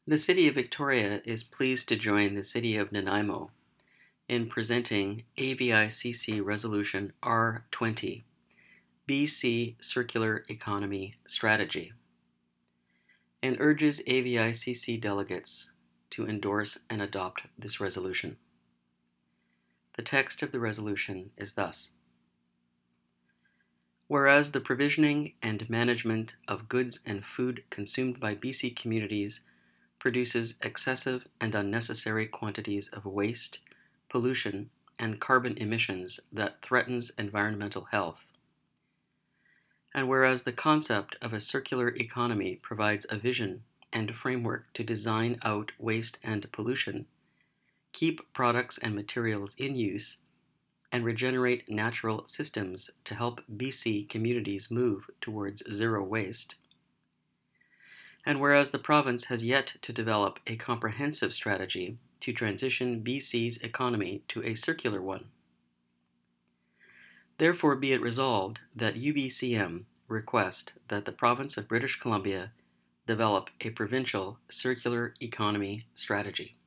The City of Victoria is pleased to join the City of Nanaimo in presenting AVICC Resolution R20, BC Circular Economy Strategy, and urges AVICC delegates to endorse and adopt this resolution. The text of the resolution is thus: Whereas the provisioning and management of goods and food consumed by BC communities produces excessive and unnecessary quantities of waste, pollution, and carbon emissions that threatens environmental health. And whereas the concept of a circular economy provides a vision and framework to design out waste and pollution, keep products and materials in use, and regenerate natural systems to help BC communities move towards zero waste. And whereas the province has yet to develop a comprehensive strategy to transition BC's economy to a circular one. Therefore be it resolved that UBCM request that the province of British Columbia develop a provincial circular economy strategy.